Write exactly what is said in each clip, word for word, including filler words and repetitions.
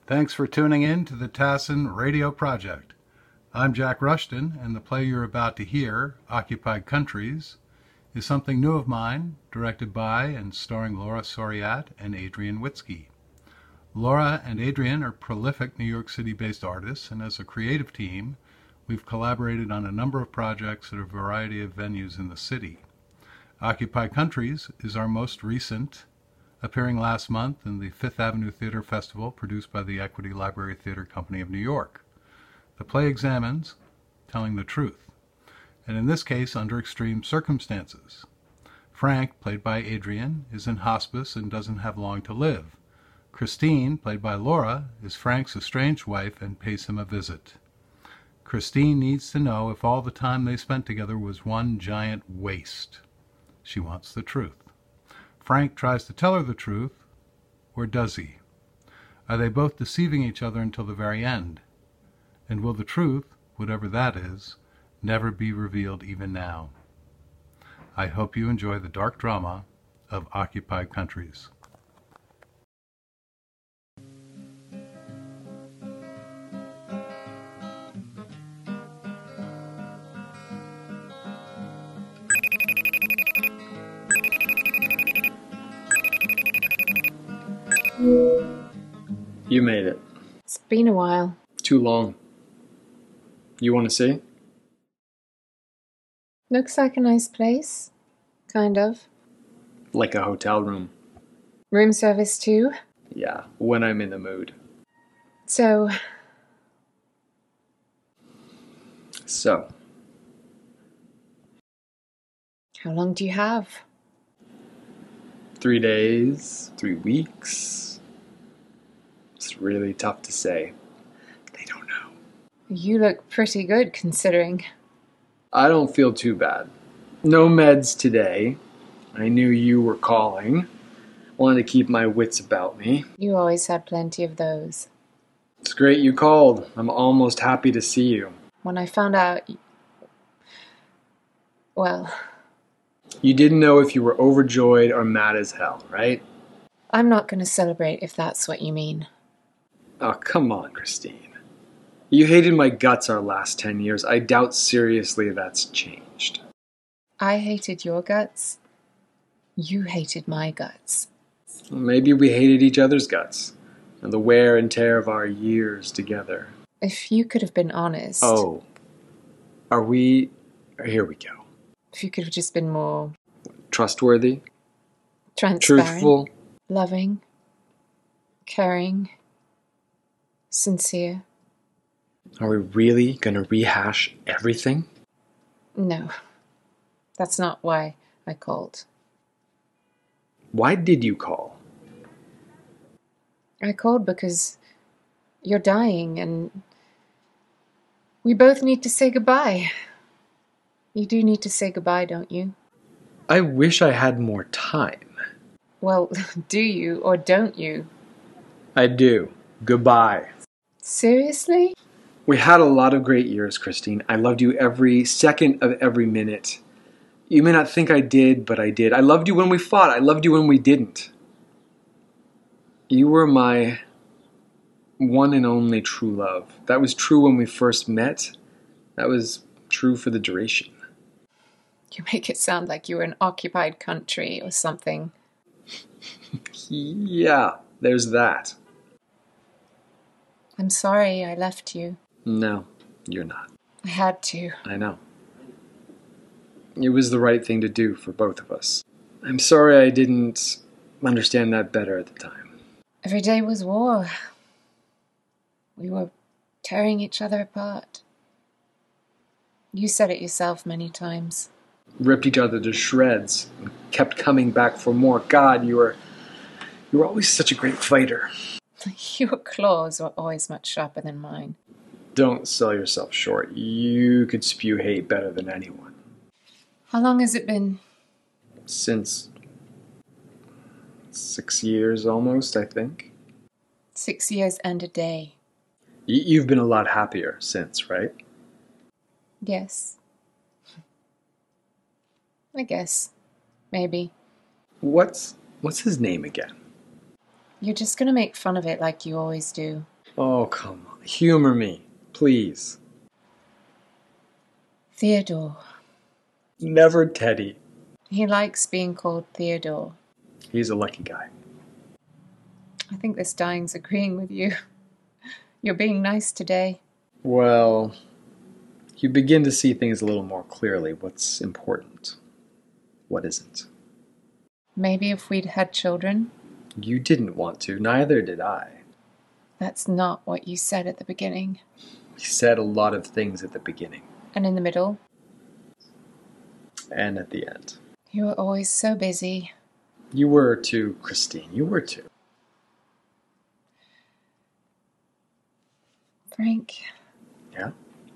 Thanks for tuning in to the Tassin Radio Project. I'm Jack Rushton, and the play you're about to hear, Occupied Countries, is something new of mine, directed by and starring Laura Soriat and Adrian Witzke. Laura and Adrian are prolific New York City-based artists, and as a creative team, we've collaborated on a number of projects at a variety of venues in the city. Occupied Countries is our most recent, appearing last month in the Fifth Avenue Theater Festival produced by the Equity Library Theater Company of New York. The play examines telling the truth, and in this case under extreme circumstances. Frank, played by Adrian, is in hospice and doesn't have long to live. Christine, played by Laura, is Frank's estranged wife and pays him a visit. Christine needs to know if all the time they spent together was one giant waste. She wants the truth. Frank tries to tell her the truth, or does he? Are they both deceiving each other until the very end? And will the truth, whatever that is, never be revealed even now? I hope you enjoy the dark drama of Occupied Countries. You made it. It's been a while. Too long. You want to see? Looks like a nice place. Kind of. Like a hotel room. Room service too? Yeah, when I'm in the mood. So... So. How long do you have? Three days, three weeks. It's really tough to say. They don't know. You look pretty good, considering. I don't feel too bad. No meds today. I knew you were calling. Wanted to keep my wits about me. You always had plenty of those. It's great you called. I'm almost happy to see you. When I found out... Well... You didn't know if you were overjoyed or mad as hell, right? I'm not going to celebrate if that's what you mean. Oh, come on, Christine. You hated my guts our last ten years. I doubt seriously that's changed. I hated your guts. You hated my guts. Well, maybe we hated each other's guts. And the wear and tear of our years together. If you could have been honest... Oh. Are we... Here we go. If you could have just been more... Trustworthy? Transparent. Truthful? Loving. Caring. Sincere. Are we really gonna rehash everything? No. That's not why I called. Why did you call? I called because you're dying and we both need to say goodbye. You do need to say goodbye, don't you? I wish I had more time. Well, do you or don't you? I do. Goodbye. Seriously? We had a lot of great years, Christine. I loved you every second of every minute. You may not think I did, but I did. I loved you when we fought. I loved you when we didn't. You were my one and only true love. That was true when we first met. That was true for the duration. You make it sound like you were an occupied country or something. Yeah, there's that. I'm sorry I left you. No, you're not. I had to. I know. It was the right thing to do for both of us. I'm sorry I didn't understand that better at the time. Every day was war. We were tearing each other apart. You said it yourself many times. Ripped each other to shreds and kept coming back for more. God, you were you were always such a great fighter. Your claws were always much sharper than mine. Don't sell yourself short. You could spew hate better than anyone. How long has it been? Since six years almost, I think. Six years and a day. Y- you've been a lot happier since, right? Yes. I guess. Maybe. What's what's his name again? You're just gonna make fun of it like you always do. Oh, come on. Humor me, please. Theodore. Never Teddy. He likes being called Theodore. He's a lucky guy. I think this dying's agreeing with you. You're being nice today. Well, you begin to see things a little more clearly. What's important? What isn't? Maybe if we'd had children. You didn't want to, neither did I. That's not what you said at the beginning. We said a lot of things at the beginning. And in the middle. And at the end. You were always so busy. You were too, Christine. You were too. Frank. Yeah?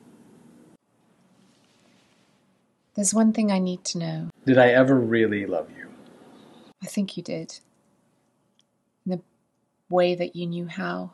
There's one thing I need to know. Did I ever really love you? I think you did. In the way that you knew how.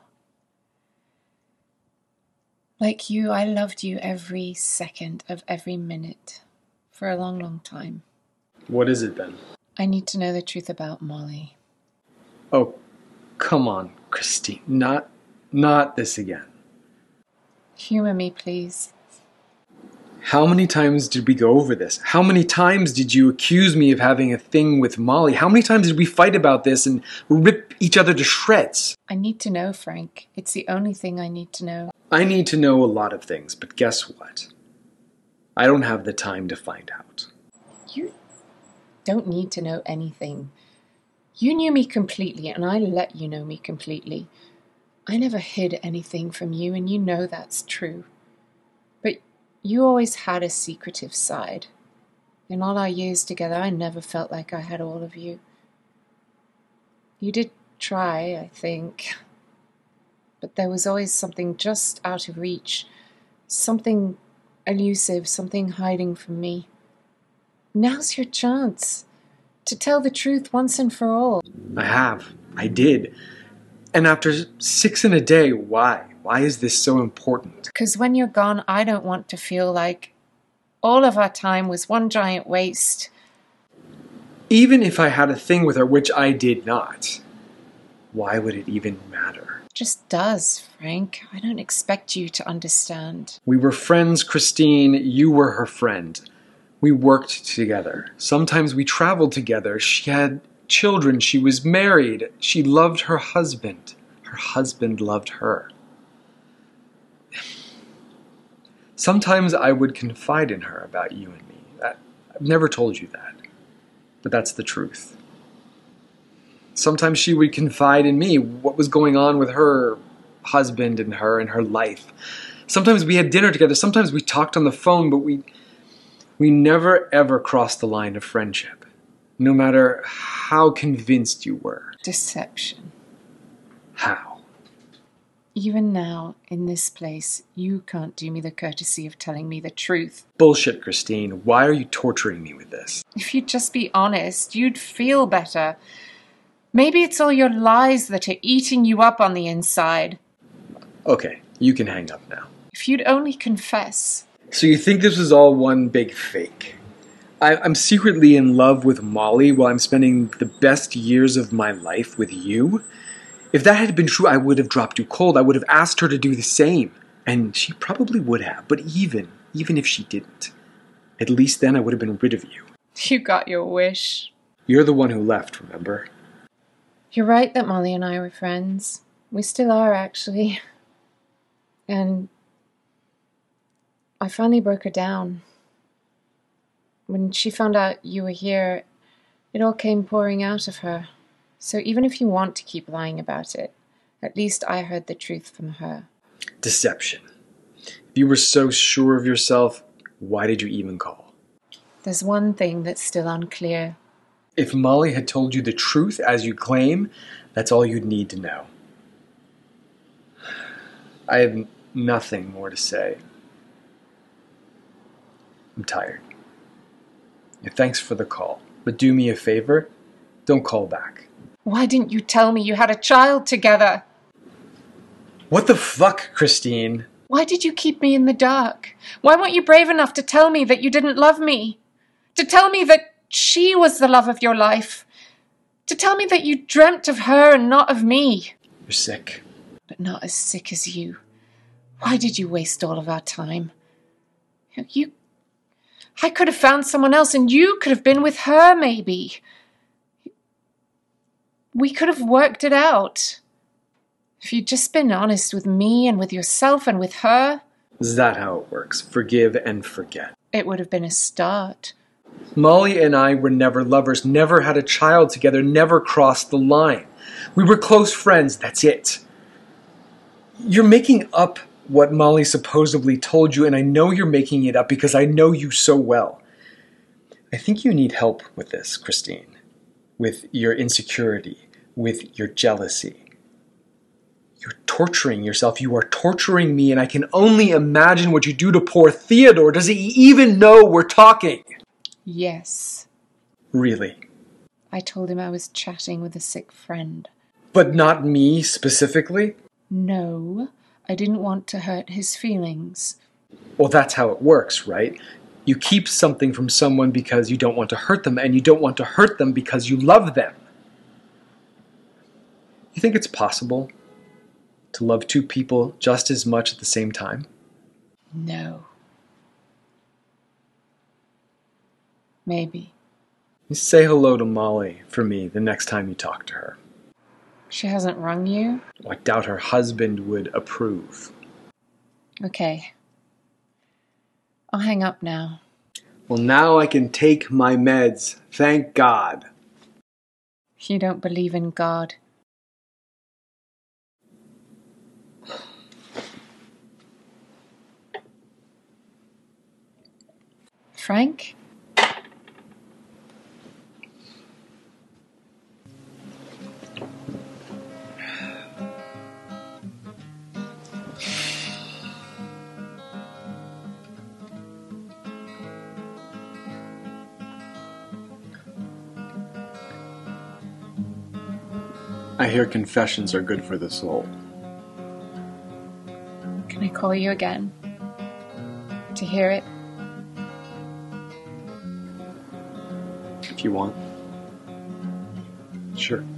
Like you, I loved you every second of every minute. For a long, long time. What is it then? I need to know the truth about Molly. Oh, come on, Christine. Not, not this again. Humor me, please. How many times did we go over this? How many times did you accuse me of having a thing with Molly? How many times did we fight about this and rip each other to shreds? I need to know, Frank. It's the only thing I need to know. I need to know a lot of things, but guess what? I don't have the time to find out. You don't need to know anything. You knew me completely, and I let you know me completely. I never hid anything from you, and you know that's true. But you always had a secretive side. In all our years together, I never felt like I had all of you. You did try, I think. But there was always something just out of reach. Something elusive, something hiding from me. Now's your chance to tell the truth once and for all. I have. I did. And after six in a day, why? Why is this so important? Because when you're gone, I don't want to feel like all of our time was one giant waste. Even if I had a thing with her, which I did not, why would it even matter? It just does, Frank. I don't expect you to understand. We were friends, Christine. You were her friend. We worked together. Sometimes we traveled together. She had children. She was married. She loved her husband. Her husband loved her. Sometimes I would confide in her about you and me. That, I've never told you that, but that's the truth. Sometimes she would confide in me what was going on with her husband and her and her life. Sometimes we had dinner together. Sometimes we talked on the phone, but we we never ever crossed the line of friendship, no matter how convinced you were. Deception. How? Even now, in this place, you can't do me the courtesy of telling me the truth. Bullshit, Christine. Why are you torturing me with this? If you'd just be honest, you'd feel better. Maybe it's all your lies that are eating you up on the inside. Okay, you can hang up now. If you'd only confess. So you think this was all one big fake? I, I'm secretly in love with Molly while I'm spending the best years of my life with you? If that had been true, I would have dropped you cold. I would have asked her to do the same. And she probably would have. But even, even if she didn't, at least then I would have been rid of you. You got your wish. You're the one who left, remember? You're right that Molly and I were friends. We still are, actually. And I finally broke her down. When she found out you were here, it all came pouring out of her. So even if you want to keep lying about it, at least I heard the truth from her. Deception. If you were so sure of yourself, why did you even call? There's one thing that's still unclear. If Molly had told you the truth as you claim, that's all you'd need to know. I have nothing more to say. I'm tired. Yeah, thanks for the call, but do me a favor, don't call back. Why didn't you tell me you had a child together? What the fuck, Christine? Why did you keep me in the dark? Why weren't you brave enough to tell me that you didn't love me? To tell me that she was the love of your life? To tell me that you dreamt of her and not of me? You're sick. but not as sick as you. Why did you waste all of our time? You... I could have found someone else and you could have been with her, maybe. We could have worked it out. If you'd just been honest with me and with yourself and with her. Is that how it works? Forgive and forget. It would have been a start. Molly and I were never lovers, never had a child together, never crossed the line. We were close friends, that's it. You're making up what Molly supposedly told you, and I know you're making it up because I know you so well. I think you need help with this, Christine. With your insecurity, with your jealousy. You're torturing yourself. You are torturing me, and I can only imagine what you do to poor Theodore. Does he even know we're talking? Yes. Really? I told him I was chatting with a sick friend. But not me specifically? No, I didn't want to hurt his feelings. Well, that's how it works, right? You keep something from someone because you don't want to hurt them, and you don't want to hurt them because you love them. You think it's possible to love two people just as much at the same time? No. Maybe. Say hello to Molly for me the next time you talk to her. She hasn't rung you? I doubt her husband would approve. Okay. I'll hang up now. Well, now I can take my meds. Thank God. You don't believe in God. Frank? I hear confessions are good for the soul. Can I call you again? To hear it? If you want. Sure.